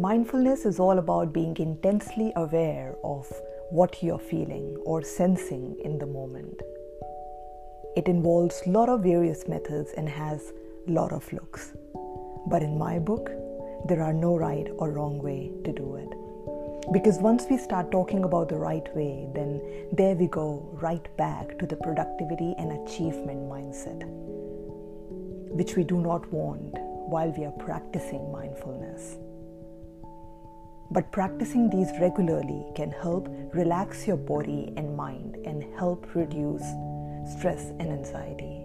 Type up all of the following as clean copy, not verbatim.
Mindfulness is all about being intensely aware of what you're feeling or sensing in the moment. It involves a lot of various methods and has a lot of looks. But in my book, there are no right or wrong way to do it. Because once we start talking about the right way, then there we go right back to the productivity and achievement mindset, which we do not want while we are practicing mindfulness. But practicing these regularly can help relax your body and mind and help reduce stress and anxiety.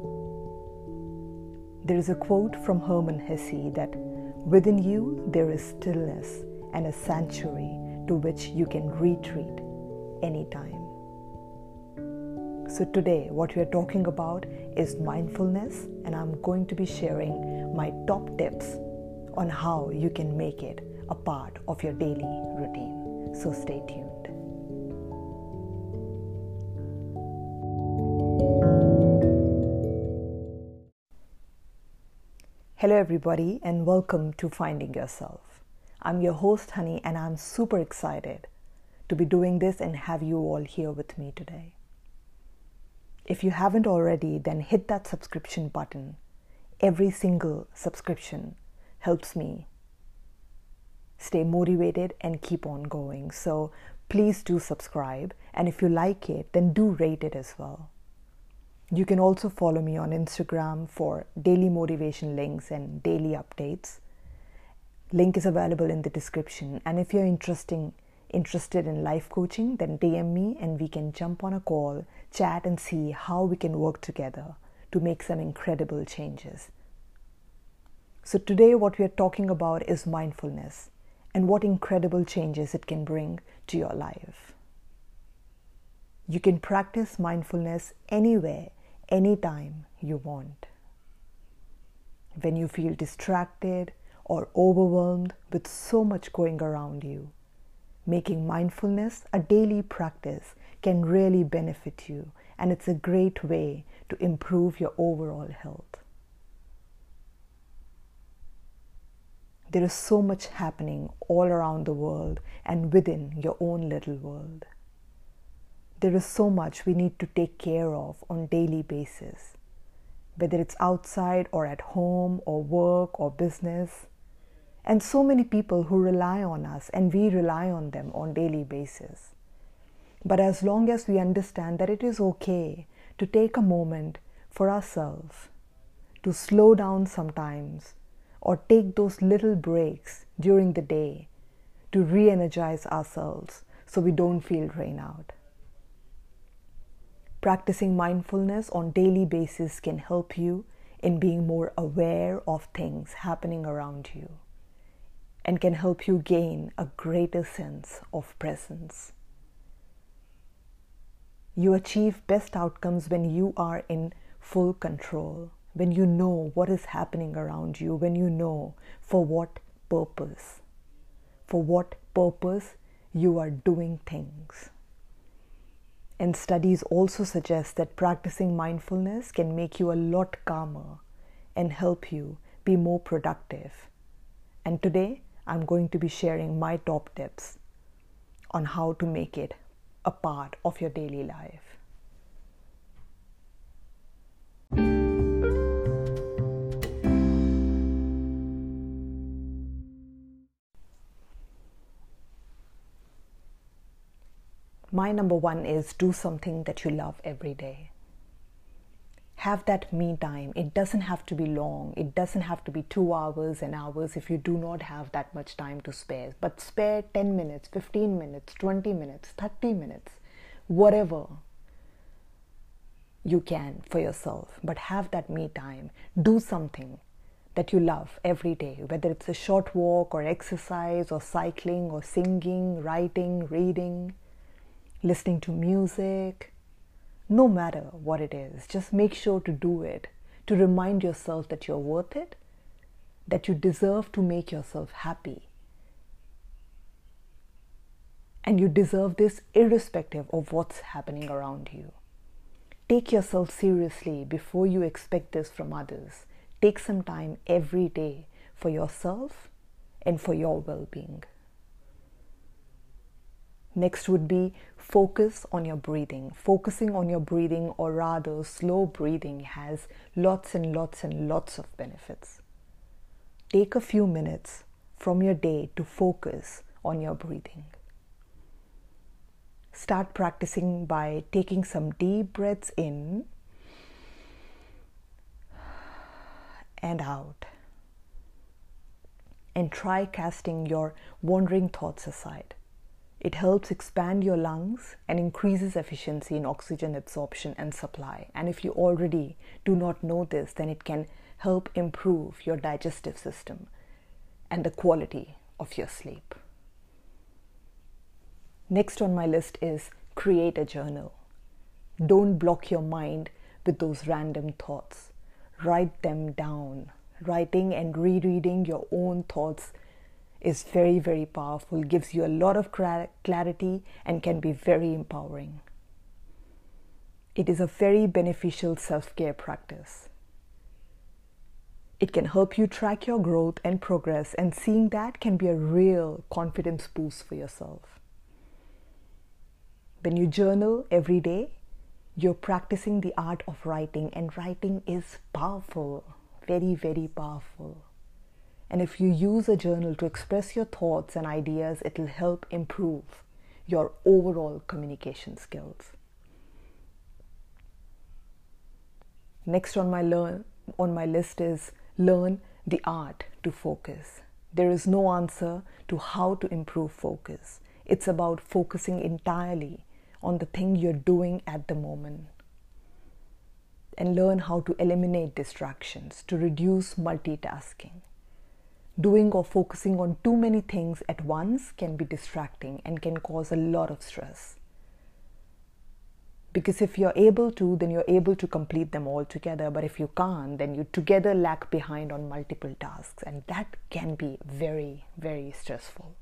There is a quote from Hermann Hesse that within you there is stillness and a sanctuary to which you can retreat anytime. So today what we are talking about is mindfulness, and I'm going to be sharing my top tips on how you can make it a part of your daily routine. So stay tuned. Hello everybody, and welcome to Finding Yourself. I'm your host Honey, and I'm super excited to be doing this and have you all here with me today. If you haven't already, then hit that subscription button. Every single subscription helps me stay motivated and keep on going. So please do subscribe, and if you like it, then do rate it as well. You can also follow me on Instagram for daily motivation links and daily updates. Link is available in the description, and if you're interested in life coaching, then DM me and we can jump on a call, chat, and see how we can work together to make some incredible changes. So today what we are talking about is mindfulness and what incredible changes it can bring to your life. You can practice mindfulness anywhere, anytime you want. When you feel distracted or overwhelmed with so much going around you, making mindfulness a daily practice can really benefit you, and it's a great way to improve your overall health. There is so much happening all around the world and within your own little world. There is so much we need to take care of on a daily basis, whether it's outside or at home or work or business, and so many people who rely on us and we rely on them on a daily basis. But as long as we understand that it is okay to take a moment for ourselves, to slow down sometimes, or take those little breaks during the day to re-energize ourselves so we don't feel drained out. Practicing mindfulness on a daily basis can help you in being more aware of things happening around you and can help you gain a greater sense of presence. You achieve best outcomes when you are in full control, when you know what is happening around you, when you know for what purpose you are doing things. And studies also suggest that practicing mindfulness can make you a lot calmer and help you be more productive. And today, I'm going to be sharing my top tips on how to make it a part of your daily life. My number one is do something that you love every day. Have that me time. It doesn't have to be long. It doesn't have to be 2 hours and hours if you do not have that much time to spare. But spare 10 minutes, 15 minutes, 20 minutes, 30 minutes, whatever you can for yourself. But have that me time. Do something that you love every day, whether it's a short walk or exercise or cycling or singing, writing, reading, listening to music. No matter what it is, just make sure to do it, to remind yourself that you're worth it, that you deserve to make yourself happy. And you deserve this irrespective of what's happening around you. Take yourself seriously before you expect this from others. Take some time every day for yourself and for your well-being. Next would be focus on your breathing. Focusing on your breathing, or rather slow breathing, has lots and lots and lots of benefits. Take a few minutes from your day to focus on your breathing. Start practicing by taking some deep breaths in and out. And try casting your wandering thoughts aside. It helps expand your lungs and increases efficiency in oxygen absorption and supply. And if you already do not know this, then it can help improve your digestive system and the quality of your sleep. Next on my list is create a journal. Don't block your mind with those random thoughts. Write them down. Writing and rereading your own thoughts is very, very powerful, gives you a lot of clarity and can be very empowering. It is a very beneficial self-care practice. It can help you track your growth and progress, and seeing that can be a real confidence boost for yourself. When you journal every day, you're practicing the art of writing, and writing is powerful, very, very powerful. And if you use a journal to express your thoughts and ideas, it will help improve your overall communication skills. Next on my list is learn the art to focus. There is no answer to how to improve focus. It's about focusing entirely on the thing you're doing at the moment. And learn how to eliminate distractions, to reduce multitasking. Doing or focusing on too many things at once can be distracting and can cause a lot of stress. Because if you're able to, then you're able to complete them all together. But if you can't, then you together lag behind on multiple tasks, and that can be very, very stressful.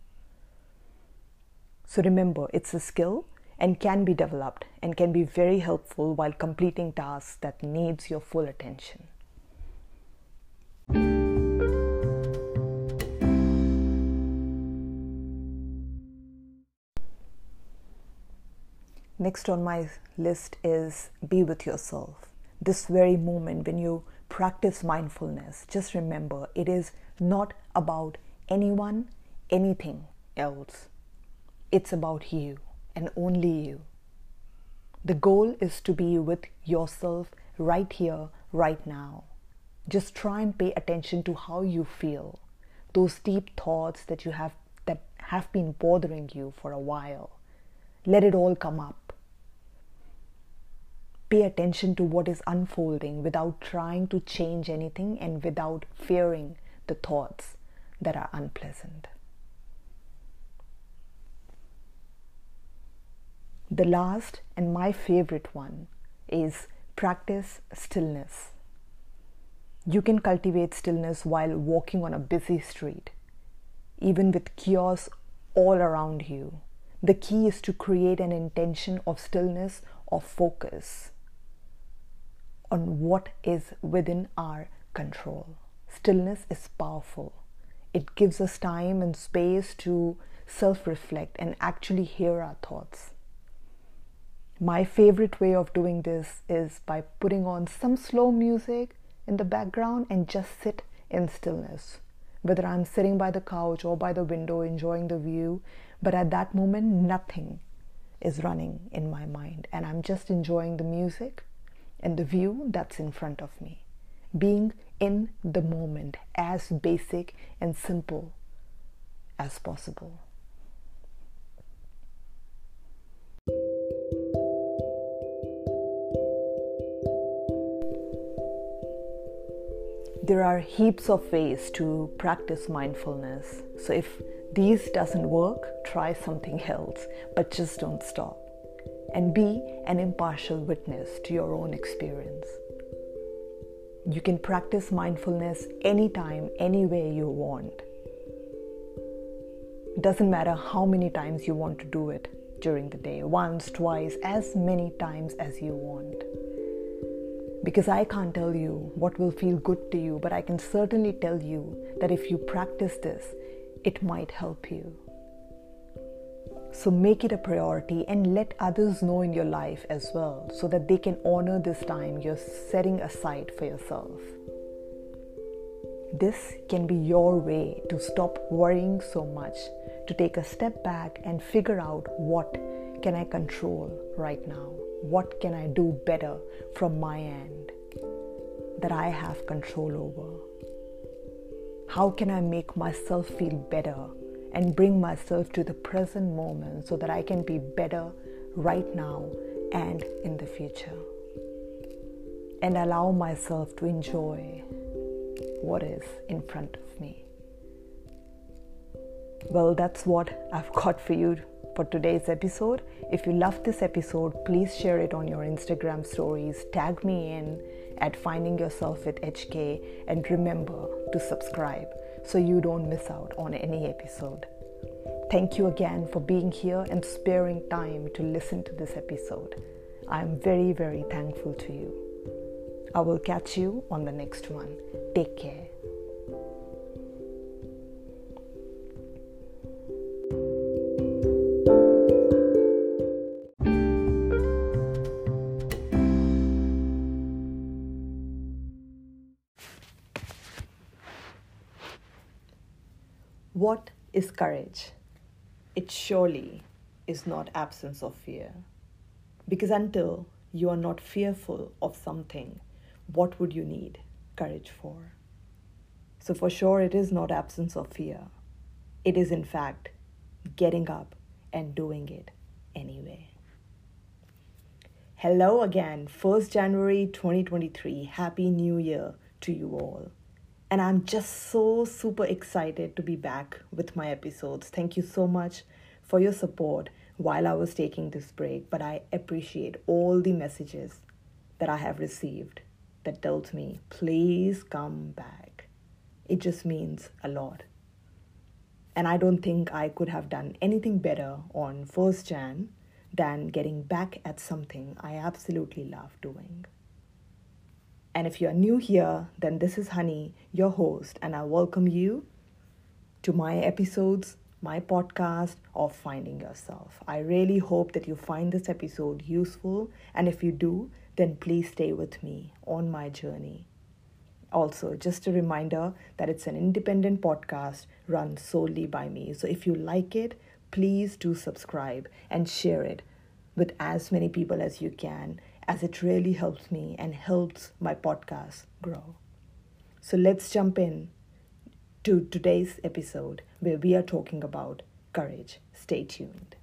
So remember, it's a skill and can be developed and can be very helpful while completing tasks that needs your full attention. Next on my list is be with yourself. This very moment when you practice mindfulness, just remember it is not about anyone, anything else. It's about you and only you. The goal is to be with yourself right here, right now. Just try and pay attention to how you feel, those deep thoughts that have been bothering you for a while. Let it all come up. Pay attention to what is unfolding without trying to change anything and without fearing the thoughts that are unpleasant. The last and my favorite one is practice stillness. You can cultivate stillness while walking on a busy street, even with chaos all around you. The key is to create an intention of stillness or focus on what is within our control. Stillness is powerful. It gives us time and space to self-reflect and actually hear our thoughts. My favorite way of doing this is by putting on some slow music in the background and just sit in stillness. Whether I'm sitting by the couch or by the window enjoying the view, but at that moment nothing is running in my mind and I'm just enjoying the music and the view that's in front of me. Being in the moment, as basic and simple as possible. There are heaps of ways to practice mindfulness. So if these doesn't work, try something else, but just don't stop. And be an impartial witness to your own experience. You can practice mindfulness anytime, any way you want. It doesn't matter how many times you want to do it during the day, once, twice, as many times as you want. Because I can't tell you what will feel good to you, but I can certainly tell you that if you practice this, it might help you. So make it a priority and let others know in your life as well, so that they can honor this time you're setting aside for yourself. This can be your way to stop worrying so much, to take a step back and figure out, what can I control right now? What can I do better from my end that I have control over? How can I make myself feel better and bring myself to the present moment so that I can be better right now and in the future? And allow myself to enjoy what is in front of me. Well, that's what I've got for you for today's episode. If you loved this episode, please share it on your Instagram stories. Tag me in at Finding Yourself with HK, and remember to subscribe so you don't miss out on any episode. Thank you again for being here and sparing time to listen to this episode. I am very, very thankful to you. I will catch you on the next one. Take care. What is courage? It surely is not absence of fear. Because until you are not fearful of something, what would you need courage for? So for sure, it is not absence of fear. It is in fact getting up and doing it anyway. Hello again, 1st January 2023. Happy New Year to you all. And I'm just so super excited to be back with my episodes. Thank you so much for your support while I was taking this break. But I appreciate all the messages that I have received that tells me, please come back. It just means a lot. And I don't think I could have done anything better on 1st Jan than getting back at something I absolutely love doing. And if you're new here, then this is Honey, your host, and I welcome you to my episodes, my podcast of Finding Yourself. I really hope that you find this episode useful, and if you do, then please stay with me on my journey. Also, just a reminder that it's an independent podcast run solely by me. So if you like it, please do subscribe and share it with as many people as you can, as it really helps me and helps my podcast grow. So let's jump in to today's episode where we are talking about courage. Stay tuned.